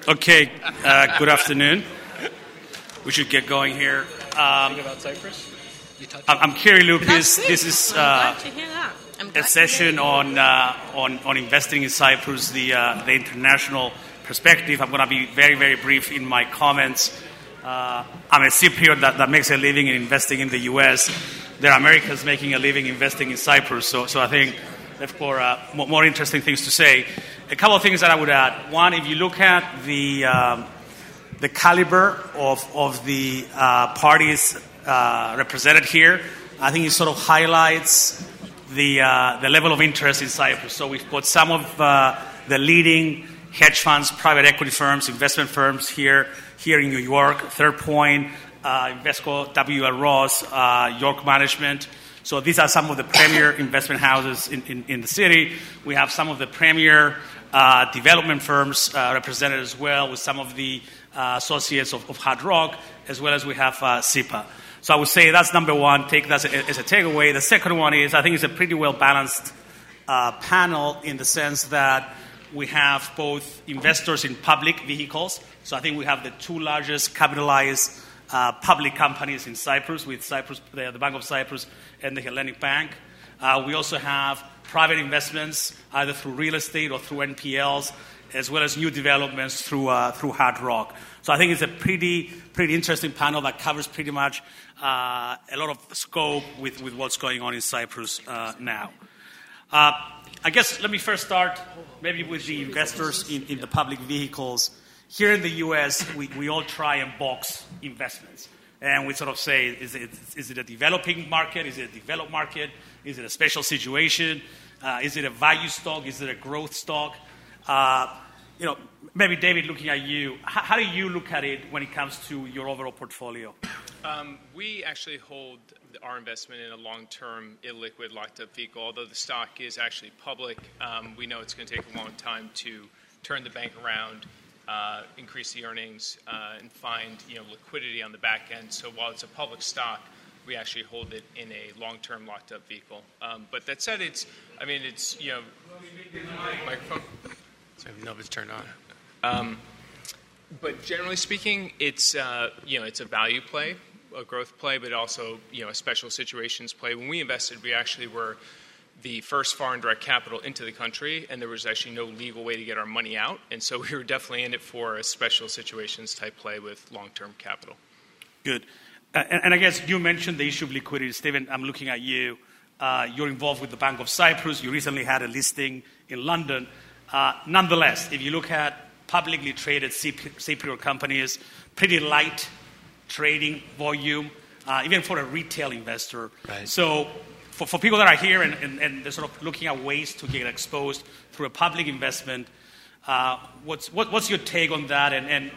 Okay, good afternoon. We should get going here. About Cyprus? I'm Kerry Lupis. This is glad to hear that. a session on investing in Cyprus, the international perspective. I'm going to be very, very brief in my comments. I'm a Cypriot that makes a living in investing in the U.S. There are Americans making a living investing in Cyprus, so I think therefore more interesting things to say. A couple of things that I would add. One, if you look at the caliber of the parties represented here, I think it sort of highlights the level of interest in Cyprus. So we've got some of the leading hedge funds, private equity firms, investment firms here in New York. Third Point, Invesco, W.L. Ross, York Management. So these are some of the premier investment houses in the city. We have some of the premier development firms represented as well, with some of the associates of Hard Rock, as well as we have SIPA. So I would say that's number one. Take that as a takeaway. The second one is I think it's a pretty well-balanced panel in the sense that we have both investors in public vehicles. So I think we have the two largest capitalized public companies in Cyprus, with the Bank of Cyprus and the Hellenic Bank. We also have private investments, either through real estate or through NPLs, as well as new developments through Hard Rock. So I think it's a pretty interesting panel that covers pretty much a lot of scope with what's going on in Cyprus now. I guess let me first start maybe with the investors in the public vehicles. Here in the U.S., we all try and box investments. And we sort of say, is it a developing market? Is it a developed market? Is it a special situation? Is it a value stock? Is it a growth stock? Maybe David, looking at you, how do you look at it when it comes to your overall portfolio? We actually hold our investment in a long-term, illiquid, locked-up vehicle. Although the stock is actually public, we know it's going to take a long time to turn the bank around, increase the earnings, and find liquidity on the back end. So while it's a public stock, we actually hold it in a long-term locked-up vehicle. But that said, microphone. Sorry, no, it's turned on. But generally speaking, it's it's a value play, a growth play, but also a special situations play. When we invested, we actually were the first foreign direct capital into the country, and there was actually no legal way to get our money out. And so we were definitely in it for a special situations type play with long-term capital. Good. And I guess you mentioned the issue of liquidity. Stephen, I'm looking at you. You're involved with the Bank of Cyprus. You recently had a listing in London. Nonetheless, if you look at publicly traded Cypriot companies, pretty light trading volume, even for a retail investor. Right. So for people that are here and they're sort of looking at ways to get exposed through a public investment, what's your take on that? And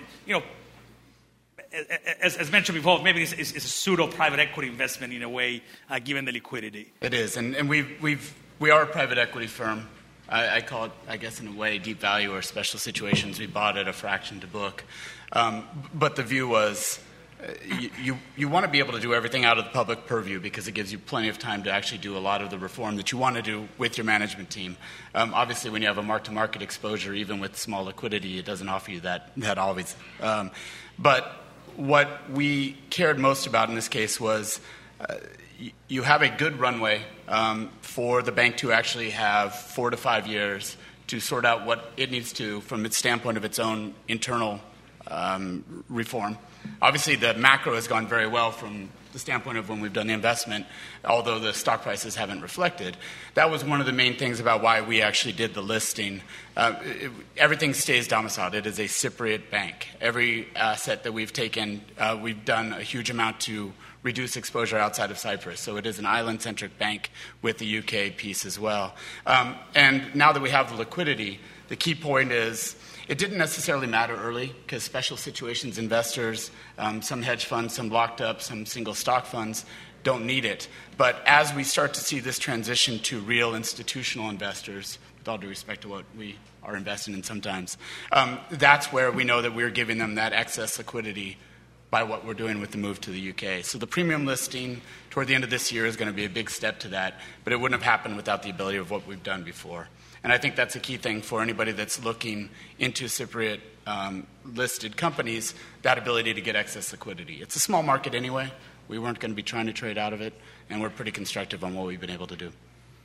as mentioned before, maybe it's a pseudo private equity investment in a way, given the liquidity. It is, and we are a private equity firm. I call it, I guess, in a way, deep value or special situations. We bought at a fraction to book, but the view was. You want to be able to do everything out of the public purview because it gives you plenty of time to actually do a lot of the reform that you want to do with your management team. Obviously, when you have a mark-to-market exposure, even with small liquidity, it doesn't offer you that always. But what we cared most about in this case was you have a good runway for the bank to actually have 4 to 5 years to sort out what it needs to from its standpoint of its own internal reform. Obviously, the macro has gone very well from the standpoint of when we've done the investment, although the stock prices haven't reflected. That was one of the main things about why we actually did the listing. Everything stays domiciled. It is a Cypriot bank. Every asset that we've taken, we've done a huge amount to reduce exposure outside of Cyprus. So it is an island-centric bank with the UK piece as well. And now that we have the liquidity, the key point is it didn't necessarily matter early because special situations investors, some hedge funds, some locked up, some single stock funds don't need it. But as we start to see this transition to real institutional investors, with all due respect to what we are investing in sometimes, that's where we know that we're giving them that excess liquidity by what we're doing with the move to the UK. So the premium listing toward the end of this year is going to be a big step to that, but it wouldn't have happened without the ability of what we've done before. And I think that's a key thing for anybody that's looking into Cypriot listed companies, that ability to get excess liquidity. It's a small market anyway. We weren't going to be trying to trade out of it, and we're pretty constructive on what we've been able to do.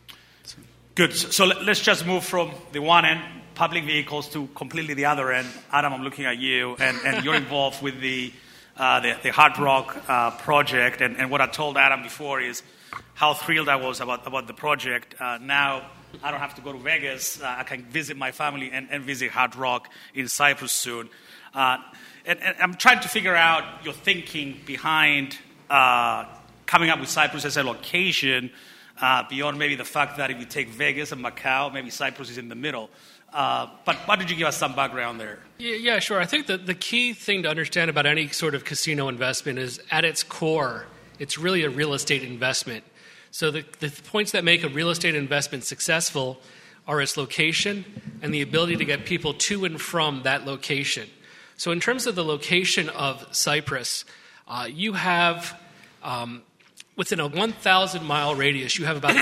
Good. So let's just move from the one end, public vehicles, to completely the other end. Adam, I'm looking at you, and you're involved with the Hard Rock project. And what I told Adam before is how thrilled I was about the project. Now I don't have to go to Vegas. I can visit my family and visit Hard Rock in Cyprus soon. And I'm trying to figure out your thinking behind coming up with Cyprus as a location, beyond maybe the fact that if you take Vegas and Macau, maybe Cyprus is in the middle. But why don't you give us some background there? Yeah, sure. I think that the key thing to understand about any sort of casino investment is at its core, it's really a real estate investment. So the points that make a real estate investment successful are its location and the ability to get people to and from that location. So in terms of the location of Cyprus, you have, within a 1,000-mile radius, you have about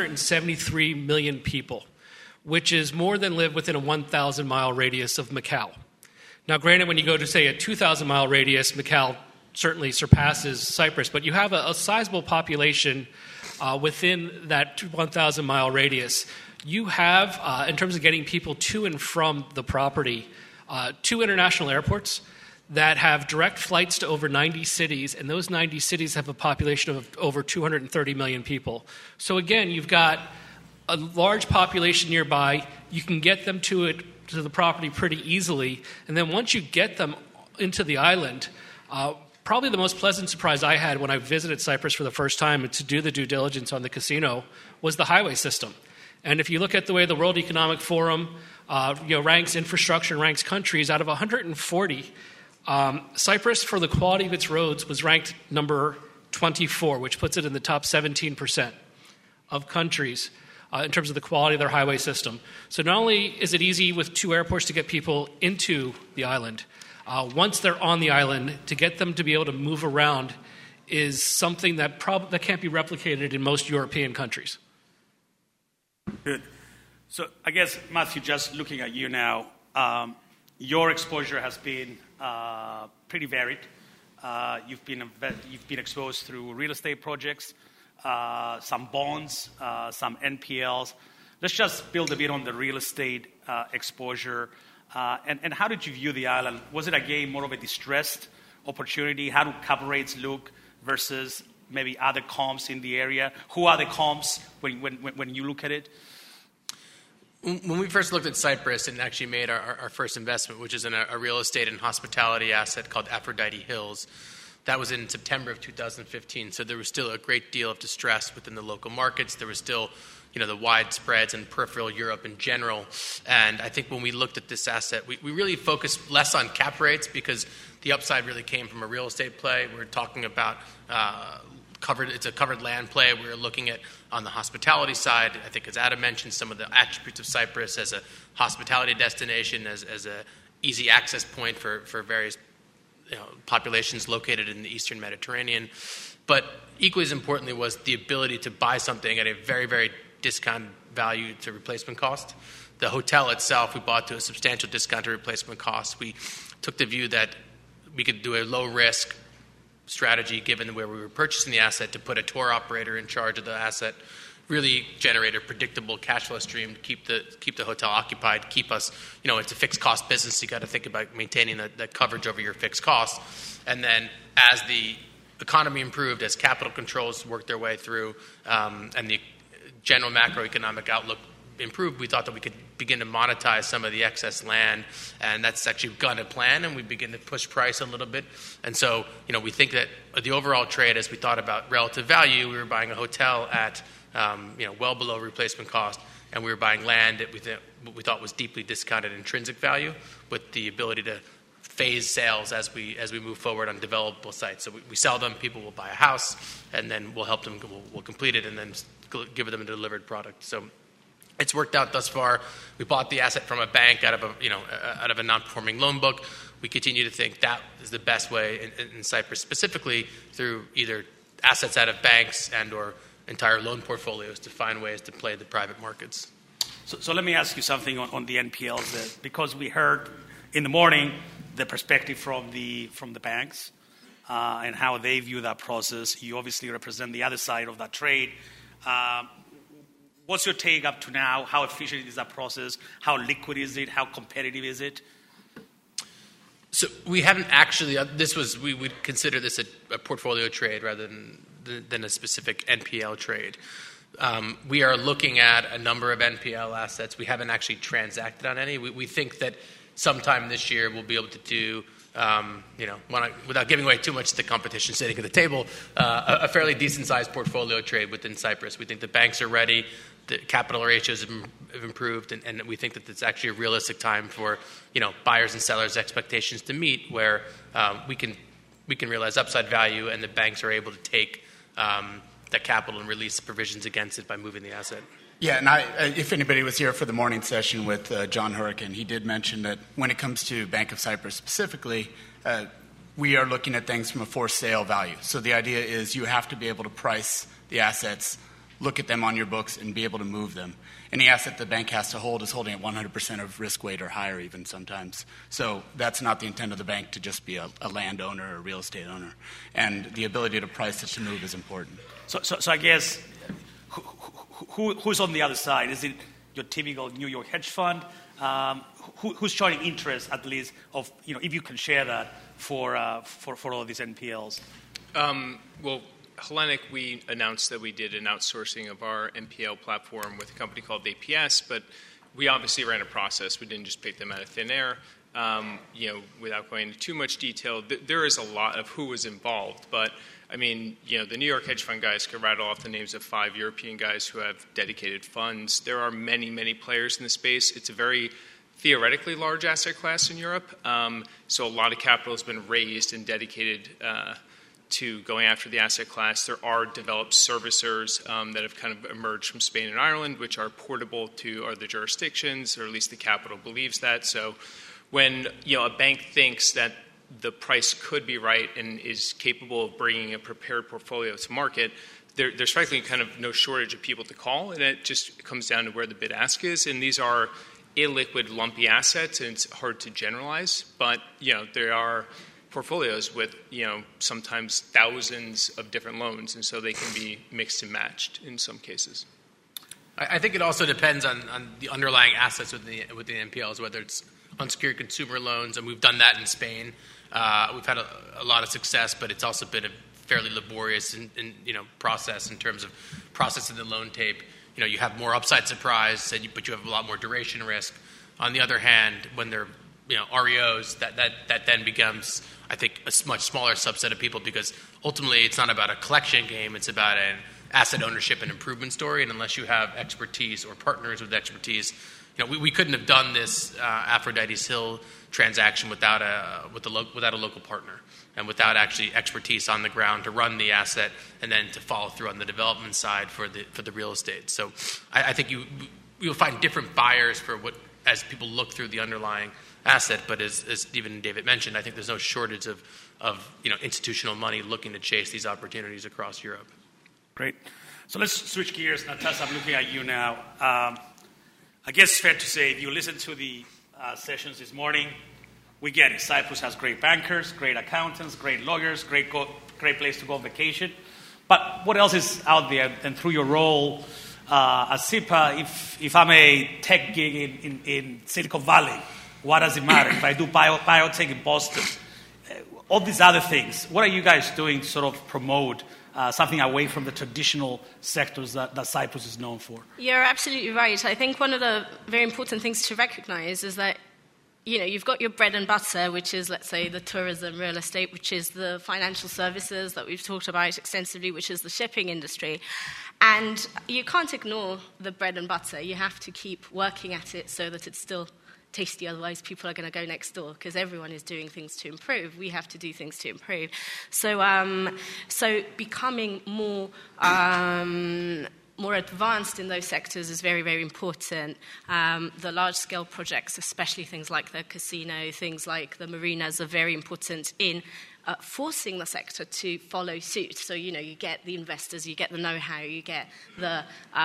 373 million people, which is more than live within a 1,000-mile radius of Macau. Now, granted, when you go to, say, a 2,000-mile radius, Macau certainly surpasses Cyprus, but you have a sizable population within that 1,000-mile radius. You have, in terms of getting people to and from the property, 2 international airports that have direct flights to over 90 cities, and those 90 cities have a population of over 230 million people. So again, you've got a large population nearby. You can get them to the property pretty easily, and then once you get them into the island, probably the most pleasant surprise I had when I visited Cyprus for the first time to do the due diligence on the casino was the highway system. And if you look at the way the World Economic Forum ranks infrastructure and ranks countries, out of 140, Cyprus, for the quality of its roads, was ranked number 24, which puts it in the top 17% of countries in terms of the quality of their highway system. So not only is it easy with 2 airports to get people into the island, once they're on the island, to get them to be able to move around is something that can't be replicated in most European countries. Good. So I guess, Matthew, just looking at you now, your exposure has been pretty varied. You've been exposed through real estate projects, some bonds, some NPLs. Let's just build a bit on the real estate exposure. And how did you view the island? Was it, again, more of a distressed opportunity? How do cap rates look versus maybe other comps in the area? Who are the comps when you look at it? When we first looked at Cyprus and actually made our first investment, which is in a real estate and hospitality asset called Aphrodite Hills, that was in September of 2015. So there was still a great deal of distress within the local markets. There was still, the wide spreads in peripheral Europe in general. And I think when we looked at this asset, we really focused less on cap rates because the upside really came from a real estate play. We're talking about it's a covered land play. We were looking at, on the hospitality side, I think as Adam mentioned, some of the attributes of Cyprus as a hospitality destination, as a easy access point for various populations located in the Eastern Mediterranean. But equally as importantly was the ability to buy something at a very, very discounted value to replacement cost. The hotel itself, we bought to a substantial discount to replacement cost. We took the view that we could do a low-risk strategy, given where we were purchasing the asset, to put a tour operator in charge of the asset, really generate a predictable cash flow stream to keep the hotel occupied, keep us, it's a fixed cost business. You got to think about maintaining that coverage over your fixed costs. And then as the economy improved, as capital controls worked their way through, and the general macroeconomic outlook improved, we thought that we could begin to monetize some of the excess land, and that's actually gone to plan, and we begin to push price a little bit. And so, we think that the overall trade, as we thought about relative value, we were buying a hotel at, well below replacement cost, and we were buying land that we thought was deeply discounted intrinsic value, with the ability to phase sales as we move forward on developable sites. So we sell them, people will buy a house, and then we'll help them, we'll complete it, and then give them a delivered product. So it's worked out thus far. We bought the asset from a bank out of a non-performing loan book. We continue to think that is the best way in Cyprus, specifically through either assets out of banks and or entire loan portfolios, to find ways to play the private markets. So let me ask you something on the NPLs, because we heard in the morning the perspective from the banks and how they view that process. You obviously represent the other side of that trade. What's your take up to now? How efficient is that process? How liquid is it? How competitive is it? So we haven't actually. We would consider this a portfolio trade rather than a specific NPL trade. We are looking at a number of NPL assets. We haven't actually transacted on any. We think that sometime this year we'll be able to do, without giving away too much to the competition sitting at the table, a fairly decent-sized portfolio trade within Cyprus. We think the banks are ready. The capital ratios have improved, and we think that it's actually a realistic time for buyers and sellers' expectations to meet, where we can realize upside value, and the banks are able to take that capital and release the provisions against it by moving the asset. Yeah, and if anybody was here for the morning session with John Hurricane, he did mention that when it comes to Bank of Cyprus specifically, we are looking at things from a for sale value. So the idea is you have to be able to price the assets, look at them on your books, and be able to move them. Any asset the bank has to hold is holding at 100% of risk weight or higher even sometimes. So that's not the intent of the bank to just be a landowner or a real estate owner. And the ability to price it to move is important. So I guess who's on the other side? Is it your typical New York hedge fund? Who's showing interest, at least, of if you can share that for all these NPLs? Well, Hellenic, we announced that we did an outsourcing of our NPL platform with a company called APS, but we obviously ran a process. We didn't just pick them out of thin air. Without going into too much detail, there is a lot of who was involved, but I mean, the New York hedge fund guys could rattle off the names of 5 European guys who have dedicated funds. There are many, many players in the space. It's a very theoretically large asset class in Europe, so a lot of capital has been raised and dedicated to going after the asset class. There are developed servicers that have kind of emerged from Spain and Ireland, which are portable to other jurisdictions, or at least the capital believes that. So when a bank thinks that the price could be right and is capable of bringing a prepared portfolio to market, there's frankly kind of no shortage of people to call, and it just comes down to where the bid-ask is. And these are illiquid, lumpy assets, and it's hard to generalize. But, there are portfolios with, sometimes thousands of different loans, and so they can be mixed and matched in some cases. I think it also depends on the underlying assets with the NPLs, whether it's unsecured consumer loans, and we've done that in Spain. We've had a lot of success, but it's also been a fairly laborious process in terms of processing the loan tape. You have more upside surprise, but you have a lot more duration risk. On the other hand, when they're REOs, that then becomes, I think, a much smaller subset of people, because ultimately it's not about a collection game, it's about an asset ownership and improvement story. And unless you have expertise or partners with expertise, we couldn't have done this Aphrodite's Hill transaction without a local partner and without actually expertise on the ground to run the asset and then to follow through on the development side for the real estate. So I think you'll find different buyers as people look through the underlying asset. But as Stephen and David mentioned, I think there's no shortage of institutional money looking to chase these opportunities across Europe. Great. So let's switch gears. Natasha, I'm looking at you now. I guess it's fair to say, if you listen to the sessions this morning, we get it. Cyprus has great bankers, great accountants, great lawyers, great place to go on vacation. But what else is out there? And through your role as SIPA, if I'm a tech gig in Silicon Valley, what does it matter? If I do biotech in Boston, all these other things, what are you guys doing to sort of promote something away from the traditional sectors that Cyprus is known for? You're absolutely right. I think one of the very important things to recognize is that, you've got your bread and butter, which is, let's say, the tourism, real estate, which is the financial services that we've talked about extensively, which is the shipping industry. And you can't ignore the bread and butter. You have to keep working at it so that it's still tasty, otherwise people are going to go next door, because everyone is doing things to improve. We have to do things to improve. So becoming more more advanced in those sectors is very, very important. The large-scale projects, especially things like the casino, things like the marinas, are very important in forcing the sector to follow suit. So, you get the investors, you get the know-how, you get the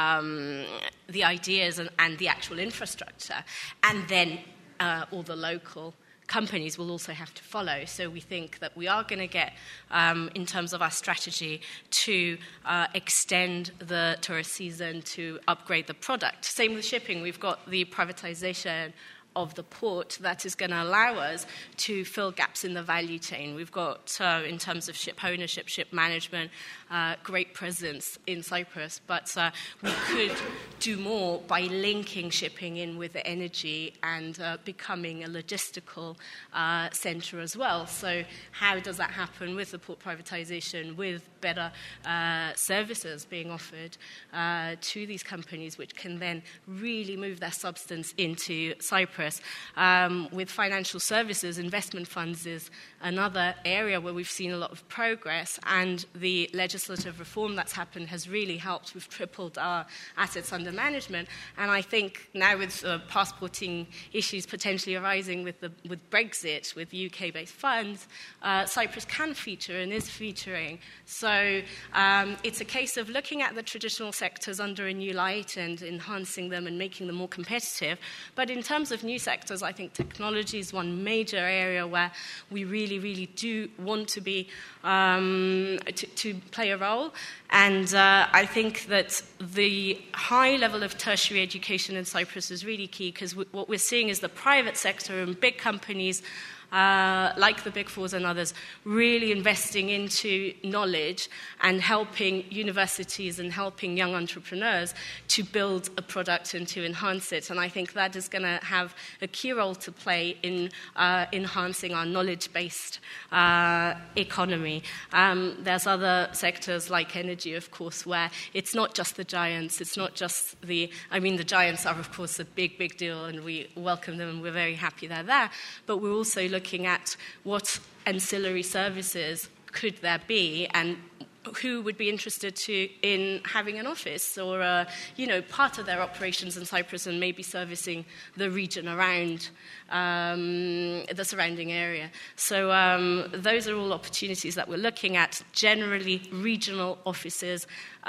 ideas and the actual infrastructure, and then all the local companies will also have to follow. So we think that we are going to get, in terms of our strategy, to extend the tourist season, to upgrade the product. Same with shipping. We've got the privatization of the port that is going to allow us to fill gaps in the value chain. We've got, in terms of ship ownership, ship management, great presence in Cyprus, but we could do more by linking shipping in with the energy and becoming a logistical center as well. So how does that happen with the port privatization, with better services being offered to these companies, which can then really move their substance into Cyprus? With financial services, investment funds is another area where we've seen a lot of progress, and the legislative reform that's happened has really helped. We've tripled our assets under management, and I think now with passporting issues potentially arising with Brexit, with UK-based funds, Cyprus can feature and is featuring. So it's a case of looking at the traditional sectors under a new light and enhancing them and making them more competitive. But in terms of new sectors, I think technology is one major area where we really, really do want to be to play a role. And I think that the high level of tertiary education in Cyprus is really key, because what we're seeing is the private sector and big companies like the Big Fours and others, really investing into knowledge and helping universities and helping young entrepreneurs to build a product and to enhance it. And I think that is going to have a key role to play in enhancing our knowledge-based economy. There's other sectors like energy, of course, where it's not just the giants, it's not just the giants are, of course, a big, big deal, and we welcome them and we're very happy they're there, but we're also looking at what ancillary services could there be, and who would be interested in having an office or part of their operations in Cyprus and maybe servicing the region around the surrounding area. So those are all opportunities that we're looking at. Generally, regional offices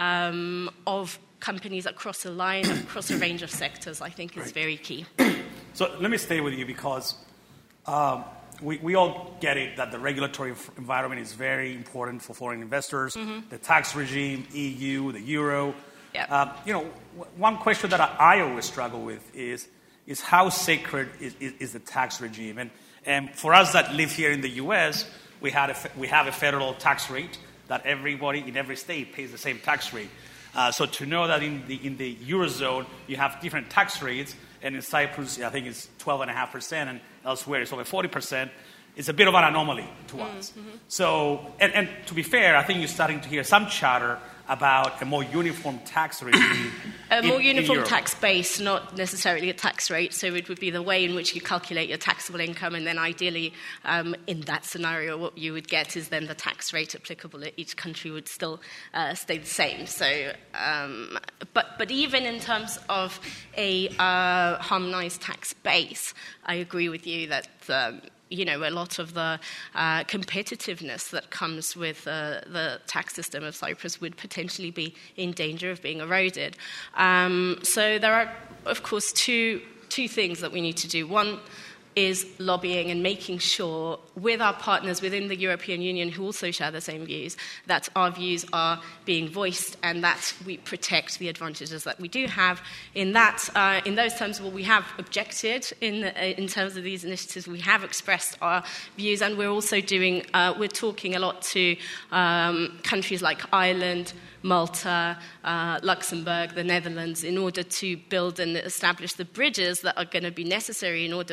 of companies across a line, across a range of sectors, I think is very key. So let me stay with you, because we all get it that the regulatory environment is very important for foreign investors. Mm-hmm. The tax regime, EU, the euro. Yep. One question that I always struggle with is how sacred is the tax regime? And for us that live here in the U.S., we have a federal tax rate that everybody in every state pays the same tax rate. So to know that in the eurozone you have different tax rates, and in Cyprus I think it's 12.5%, and elsewhere it's over 40%. It's a bit of an anomaly to us. Mm-hmm. So, and to be fair, I think you're starting to hear some chatter about a more uniform tax regime. A more uniform tax base, not necessarily a tax rate. So it would be the way in which you calculate your taxable income, and then ideally, in that scenario, what you would get is then the tax rate applicable at each country would still stay the same. So, but even in terms of a harmonized tax base, I agree with you that a lot of the competitiveness that comes with the tax system of Cyprus would potentially be in danger of being eroded. So there are, of course, two things that we need to do. One is lobbying and making sure with our partners within the European Union who also share the same views, that our views are being voiced and that we protect the advantages that we do have. In those terms, we have objected in terms of these initiatives. We have expressed our views, and we're also we're talking a lot to countries like Ireland, Malta, Luxembourg, the Netherlands, in order to build and establish the bridges that are going to be necessary in order for us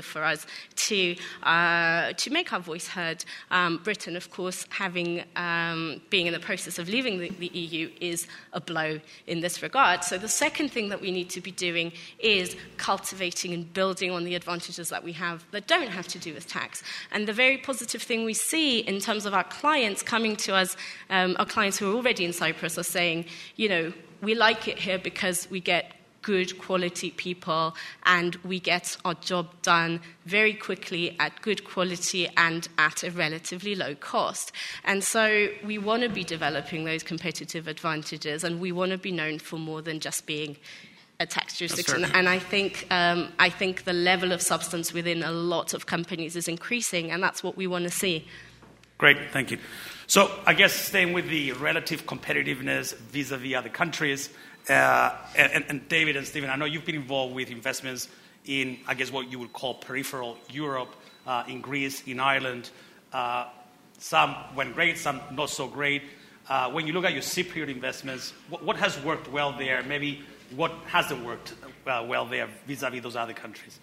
to make our voice heard. Britain, of course, having being in the process of leaving the EU is a blow in this regard. So the second thing that we need to be doing is cultivating and building on the advantages that we have that don't have to do with tax. And the very positive thing we see in terms of our clients coming to us, our clients who are already in Cyprus are saying, we like it here because we get good quality people and we get our job done very quickly at good quality and at a relatively low cost. And so we want to be developing those competitive advantages, and we want to be known for more than just being a tax jurisdiction. And I think the level of substance within a lot of companies is increasing, and that's what we want to see. Great, thank you. So I guess staying with the relative competitiveness vis-a-vis other countries, and David and Stephen, I know you've been involved with investments in, I guess, what you would call peripheral Europe, in Greece, in Ireland. Some went great, some not so great. When you look at your Cypriot investments, what has worked well there? Maybe what hasn't worked well there vis-a-vis those other countries?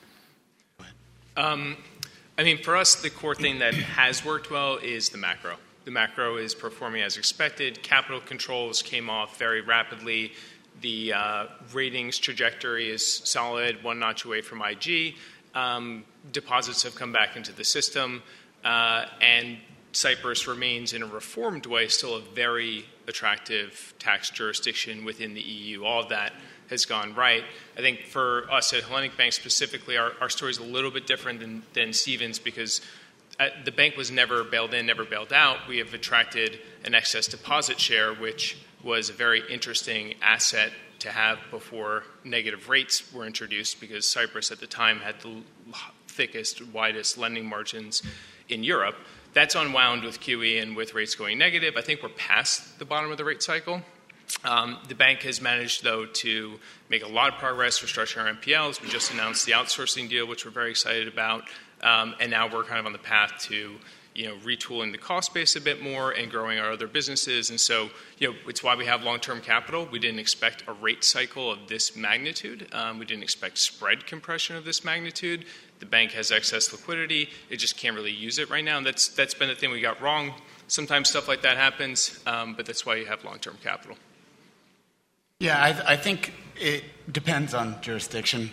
For us, the core thing that has worked well is the macro. The macro is performing as expected. Capital controls came off very rapidly. The ratings trajectory is solid, one notch away from IG. Deposits have come back into the system. And Cyprus remains, in a reformed way, still a very attractive tax jurisdiction within the EU. All of that has gone right. I think for us at Hellenic Bank specifically, our story is a little bit different than Stephen's, because the bank was never bailed in, never bailed out. We have attracted an excess deposit share, which was a very interesting asset to have before negative rates were introduced, because Cyprus at the time had the thickest, widest lending margins in Europe. That's unwound with QE and with rates going negative. I think we're past the bottom of the rate cycle. The bank has managed, though, to make a lot of progress restructuring our NPLs. We just announced the outsourcing deal, which we're very excited about. And now we're kind of on the path to, retooling the cost base a bit more and growing our other businesses. And so, it's why we have long-term capital. We didn't expect a rate cycle of this magnitude. We didn't expect spread compression of this magnitude. The bank has excess liquidity. It just can't really use it right now. And that's been the thing we got wrong. Sometimes stuff like that happens, but that's why you have long-term capital. Yeah, I think it depends on jurisdiction.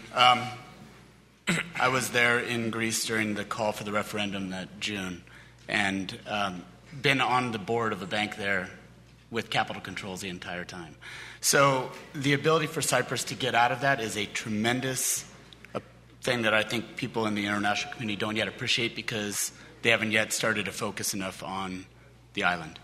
I was there in Greece during the call for the referendum that June, and been on the board of a bank there with capital controls the entire time. So the ability for Cyprus to get out of that is a tremendous thing that I think people in the international community don't yet appreciate, because they haven't yet started to focus enough on the island.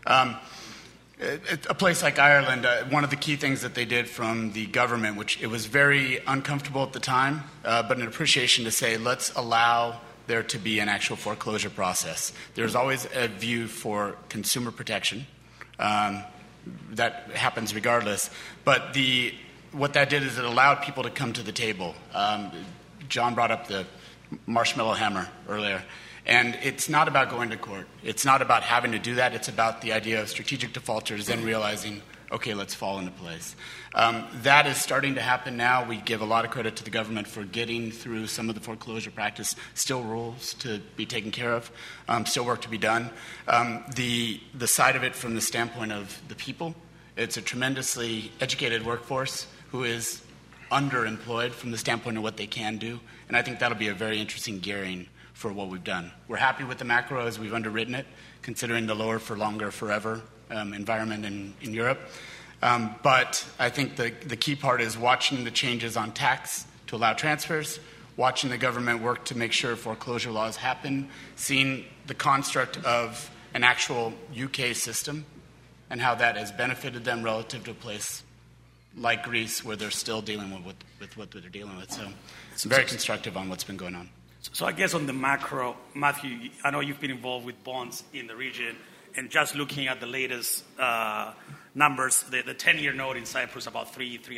A place like Ireland, one of the key things that they did from the government, which it was very uncomfortable at the time, but an appreciation to say, let's allow there to be an actual foreclosure process. There's always a view for consumer protection. That happens regardless. But what that did is it allowed people to come to the table. John brought up the marshmallow hammer earlier. And it's not about going to court. It's not about having to do that. It's about the idea of strategic defaulters then realizing, okay, let's fall into place. That is starting to happen now. We give a lot of credit to the government for getting through some of the foreclosure practice. Still rules to be taken care of. Still work to be done. The side of it from the standpoint of the people, it's a tremendously educated workforce who is underemployed from the standpoint of what they can do. And I think that'll be a very interesting gearing for what we've done. We're happy with the macro as we've underwritten it, considering the lower for longer forever environment in Europe. But I think the key part is watching the changes on tax to allow transfers, watching the government work to make sure foreclosure laws happen, seeing the construct of an actual UK system and how that has benefited them relative to a place like Greece, where they're still dealing with what they're dealing with. So it's very constructive on what's been going on. So I guess on the macro, Matthew, I know you've been involved with bonds in the region, and just looking at the latest numbers, the 10-year note in Cyprus about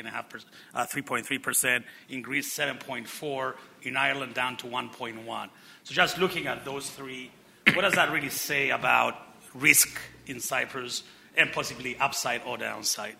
3.3%, in Greece 7.4%, in Ireland down to 1.1%. So just looking at those three, what does that really say about risk in Cyprus and possibly upside or downside?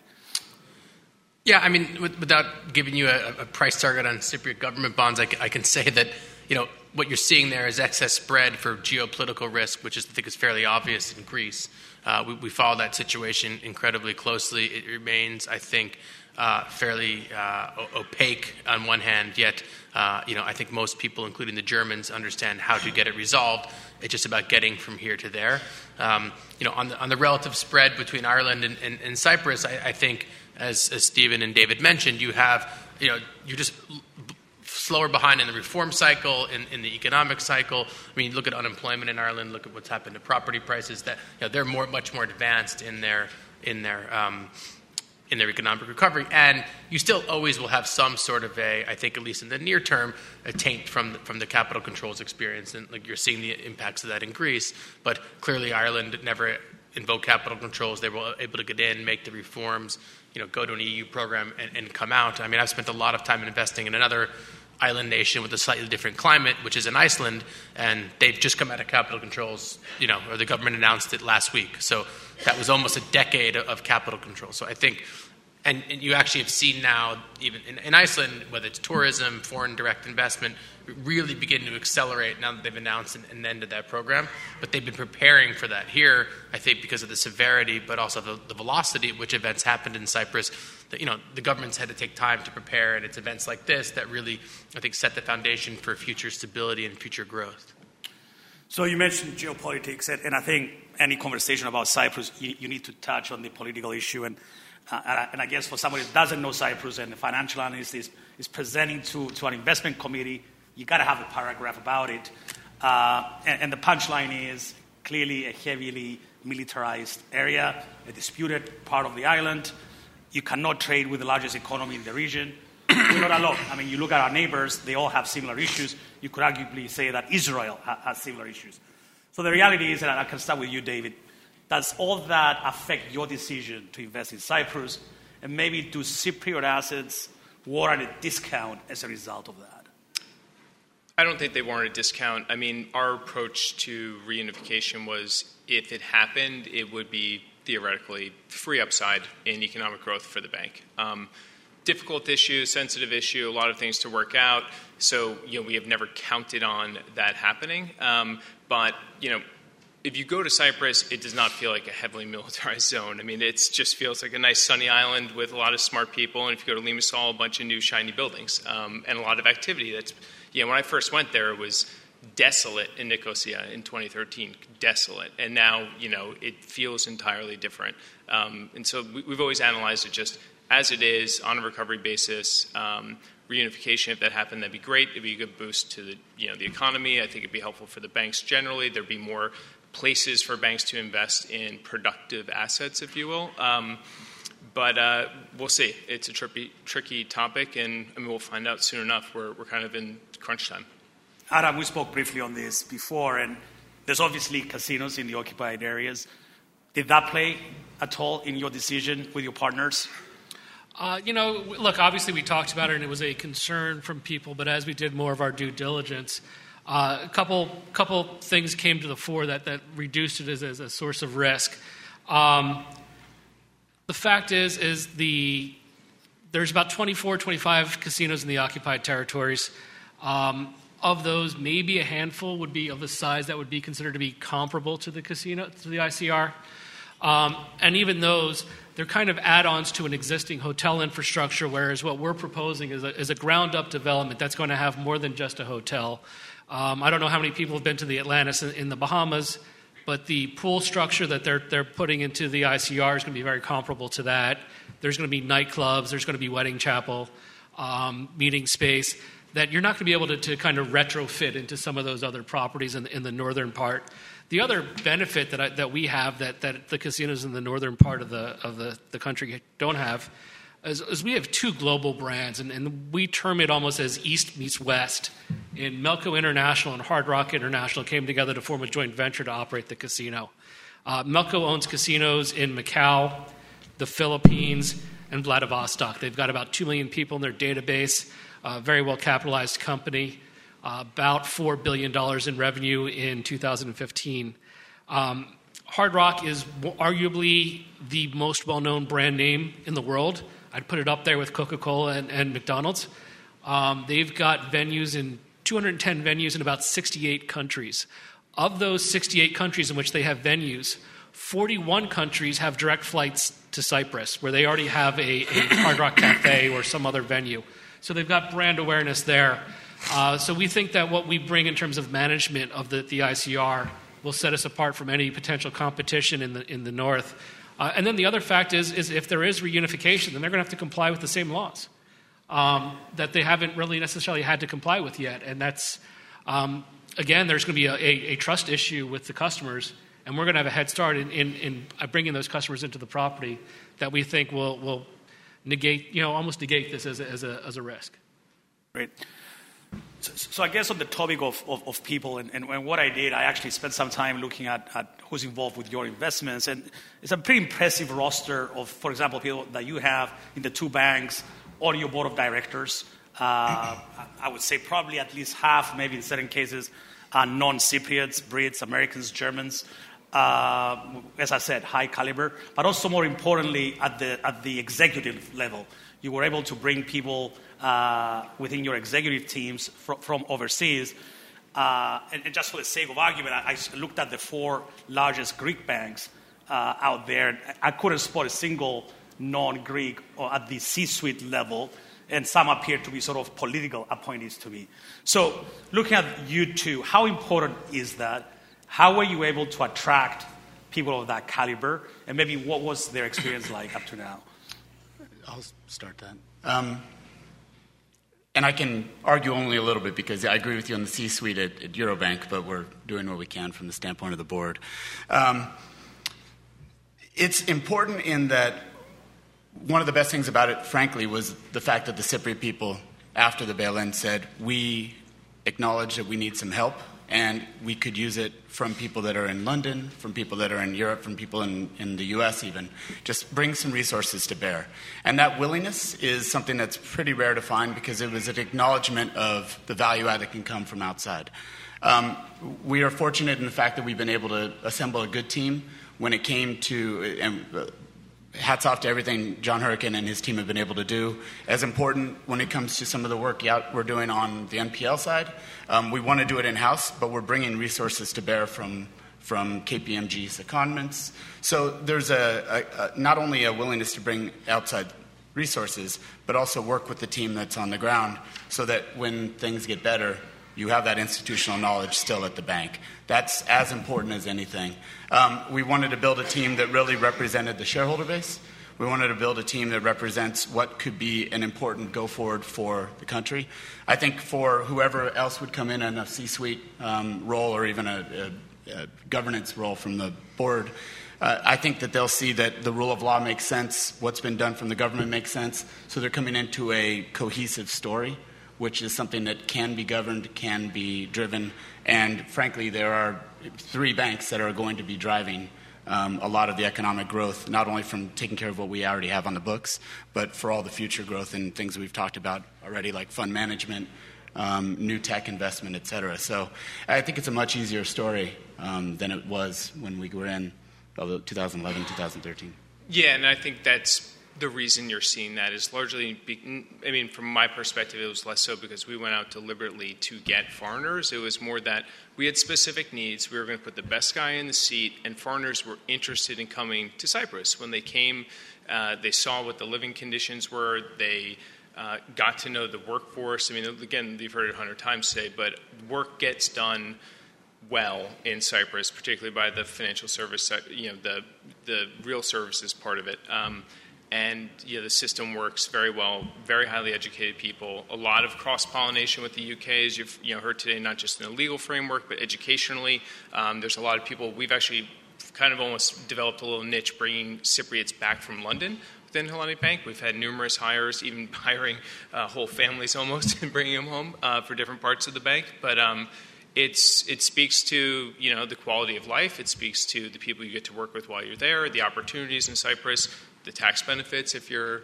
Yeah, without giving you a price target on Cypriot government bonds, I can say that, what you're seeing there is excess spread for geopolitical risk, which I think is fairly obvious in Greece. We follow that situation incredibly closely. It remains, I think, fairly opaque on one hand, yet I think most people, including the Germans, understand how to get it resolved. It's just about getting from here to there. On the relative spread between Ireland and Cyprus, I think, as Stephen and David mentioned, you're just slower behind in the reform cycle, in the economic cycle. I mean, look at unemployment in Ireland. Look at what's happened to property prices. That they're much more advanced in their economic recovery, and you still always will have some sort of I think at least in the near term, a taint from the capital controls experience, and like you're seeing the impacts of that in Greece. But clearly, Ireland never invoked capital controls. They were able to get in, make the reforms, go to an EU program and come out. I mean, I've spent a lot of time investing in another island nation with a slightly different climate, which is in Iceland, and they've just come out of capital controls, or the government announced it last week. So that was almost a decade of capital control. So I think, and you actually have seen now, even in Iceland, whether it's tourism, foreign direct investment, really begin to accelerate now that they've announced an end to that program. But they've been preparing for that here, I think, because of the severity, but also the velocity at which events happened in Cyprus. The government's had to take time to prepare, and it's events like this that really, I think, set the foundation for future stability and future growth. So you mentioned geopolitics, and I think any conversation about Cyprus, you need to touch on the political issue. And I guess for somebody who doesn't know Cyprus and the financial analyst is presenting to an investment committee, you got to have a paragraph about it. And the punchline is clearly a heavily militarized area, a disputed part of the island. You cannot trade with the largest economy in the region. We're not alone. I mean, you look at our neighbors, they all have similar issues. You could arguably say that Israel has similar issues. So the reality is, and I can start with you, David, does all that affect your decision to invest in Cyprus? And maybe do Cypriot assets warrant a discount as a result of that? I don't think they warrant a discount. I mean, our approach to reunification was if it happened, it would be theoretically free upside in economic growth for the bank. Difficult issue, sensitive issue, a lot of things to work out. So, we have never counted on that happening. But if you go to Cyprus, it does not feel like a heavily militarized zone. I mean, it just feels like a nice sunny island with a lot of smart people. And if you go to Limassol, a bunch of new shiny buildings and a lot of activity. That's, when I first went there, it was desolate in Nicosia in 2013, desolate. And now, it feels entirely different. And so we've always analyzed it just as it is on a recovery basis. Reunification, if that happened, that'd be great. It'd be a good boost to the economy. I think it'd be helpful for the banks generally. There'd be more places for banks to invest in productive assets, if you will. But we'll see. It's a tricky topic, and we'll find out soon enough. We're kind of in crunch time. Adam, we spoke briefly on this before, and there's obviously casinos in the occupied areas. Did that play at all in your decision with your partners? Look, obviously we talked about it, and it was a concern from people, but as we did more of our due diligence, a couple things came to the fore that reduced it as a source of risk. The fact is there's about 24, 25 casinos in the occupied territories. Of those, maybe a handful would be of the size that would be considered to be comparable to the ICR. And even those, they're kind of add-ons to an existing hotel infrastructure, whereas what we're proposing is a ground-up development that's going to have more than just a hotel. I don't know how many people have been to the Atlantis in the Bahamas, but the pool structure that they're putting into the ICR is going to be very comparable to that. There's going to be nightclubs, there's going to be wedding chapel, meeting space that you're not going to be able to kind of retrofit into some of those other properties in the northern part. The other benefit that we have that the casinos in the northern part of the country don't have is we have two global brands, and we term it almost as East meets West. And Melco International and Hard Rock International came together to form a joint venture to operate the casino. Melco owns casinos in Macau, the Philippines, and Vladivostok. They've got about 2 million people in their database, very well-capitalized company. About $4 billion in revenue in 2015. Hard Rock is arguably the most well-known brand name in the world. I'd put it up there with Coca-Cola and McDonald's. They've got venues in 210 venues in about 68 countries. Of those 68 countries in which they have venues, 41 countries have direct flights to Cyprus, where they already have a Hard Rock Cafe or some other venue. So they've got brand awareness there. So we think that what we bring in terms of management of the ICR will set us apart from any potential competition in the north. And then the other fact is if there is reunification, then they're going to have to comply with the same laws that they haven't really necessarily had to comply with yet. And that's, again, there's going to be a trust issue with the customers, and we're going to have a head start in bringing those customers into the property that we think will negate, almost negate this as a risk. Great. So I guess on the topic of people and what I did, I actually spent some time looking at who's involved with your investments. And it's a pretty impressive roster of, for example, people that you have in the two banks or your board of directors. I would say probably at least half, maybe in certain cases, are non-Cypriots, Brits, Americans, Germans. As I said, high caliber. But also more importantly, at the executive level, you were able to bring people within your executive teams from overseas. And just for the sake of argument, I looked at the four largest Greek banks out there. I couldn't spot a single non-Greek or at the C-suite level, and some appear to be sort of political appointees to me. So looking at you two, how important is that? How were you able to attract people of that caliber? And maybe what was their experience like up to now? I'll start that. And I can argue only a little bit because I agree with you on the C-suite at Eurobank, but we're doing what we can from the standpoint of the board. It's important in that one of the best things about it, frankly, was the fact that the Cypriot people, after the bail-in, said, we acknowledge that we need some help, and we could use it from people that are in London, from people that are in Europe, from people in the U.S. even. Just bring some resources to bear. And that willingness is something that's pretty rare to find because it was an acknowledgement of the value add that can come from outside. We are fortunate in the fact that we've been able to assemble a good team when it came to... hats off to everything John Hurricane and his team have been able to do. As important when it comes to some of the work we're doing on the NPL side, we want to do it in-house, but we're bringing resources to bear from KPMG's secondments. So there's not only a willingness to bring outside resources, but also work with the team that's on the ground so that when things get better, you have that institutional knowledge still at the bank. That's as important as anything. We wanted to build a team that really represented the shareholder base. We wanted to build a team that represents what could be an important go-forward for the country. I think for whoever else would come in a C-suite role or even a governance role from the board, I think that they'll see that the rule of law makes sense, what's been done from the government makes sense, so they're coming into a cohesive story, which is something that can be governed, can be driven. And frankly, there are 3 banks that are going to be driving a lot of the economic growth, not only from taking care of what we already have on the books, but for all the future growth and things we've talked about already, like fund management, new tech investment, et cetera. So I think it's a much easier story than it was when we were in 2011, 2013. Yeah, and I think that's the reason you're seeing that is largely, from my perspective, it was less so because we went out deliberately to get foreigners. It was more that we had specific needs. We were going to put the best guy in the seat, and foreigners were interested in coming to Cyprus. When they came, they saw what the living conditions were. They got to know the workforce. Again, you've heard it 100 times today, but work gets done well in Cyprus, particularly by the financial service, the real services part of it. And the system works very well, very highly educated people, a lot of cross-pollination with the UK, as you've heard today, not just in the legal framework, but educationally. There's a lot of people. We've actually kind of almost developed a little niche bringing Cypriots back from London within Hellenic Bank. We've had numerous hires, even hiring whole families almost and bringing them home for different parts of the bank. But it speaks to the quality of life. It speaks to the people you get to work with while you're there, the opportunities in Cyprus. The tax benefits, if you're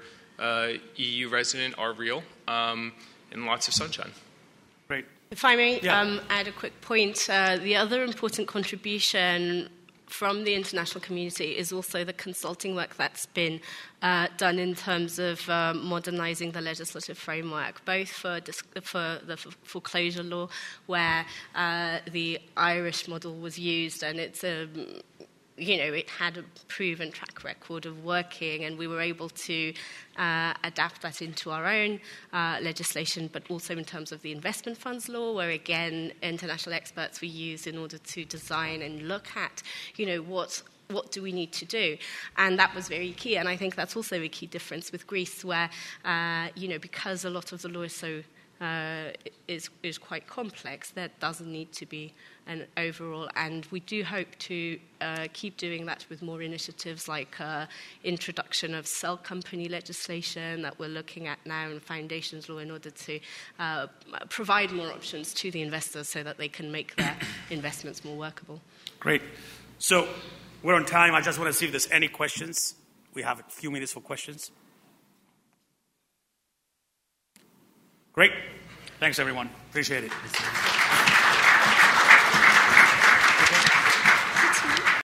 EU resident, are real, and lots of sunshine. Great. If I may add a quick point, the other important contribution from the international community is also the consulting work that's been done in terms of modernizing the legislative framework, both for the foreclosure law, where the Irish model was used, and it's it had a proven track record of working, and we were able to adapt that into our own legislation, but also in terms of the investment funds law, where again international experts were used in order to design and look at, what do we need to do? And that was very key. And I think that's also a key difference with Greece, where, because a lot of the law is so is quite complex, there doesn't need to be an overall. And we do hope to keep doing that with more initiatives like introduction of cell company legislation that we're looking at now in foundations law, in order to provide more options to the investors so that they can make their investments more workable. Great. So we're on time. I just want to see if there's any questions. We have a few minutes for questions. Great. Thanks, everyone. Appreciate it.